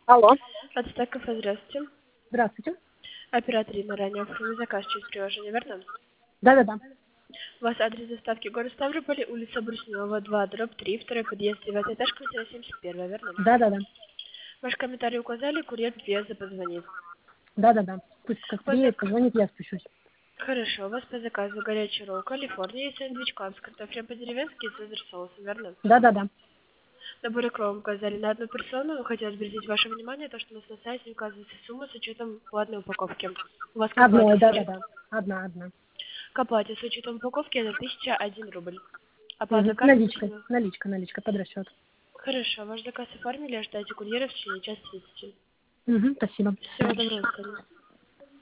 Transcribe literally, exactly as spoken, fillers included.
Алло. Отстак кафе, здравствуйте. Здравствуйте. Оператор Ирина ранее оформил заказ через приложение, верно? Да-да-да. У вас адрес доставки город Ставрополь, улица Бруснева, два, дробь три, второй подъезд, девятый этаж, квартира семьдесят один, верно? Да-да-да. Ваш комментарий указали, курьер без приезда позвонит. Да-да-да. Пусть как По приедет, зак- позвонит, я спущусь. Хорошо, у вас по заказу горячий ролл Калифорния и сэндвич клаб с картофелем по-деревенски и цезарь соусом, верно? Да-да-да. Наборы кром указали на одну персону. Хотелось бы обратить ваше внимание, то, что у нас на сайте указывается сумма с учетом платной упаковки. У вас к оплате, Одной, с- да-да-да. Одна, одна. к оплате с учетом упаковки это тысяча один рубль. Оплата Угу. карточкой. Наличкой. Наличка, наличка, под расчет. Хорошо, ваш заказ оформили, ожидайте курьера в течение часа тридцати. Угу. Спасибо. Всего доброго, до свидания.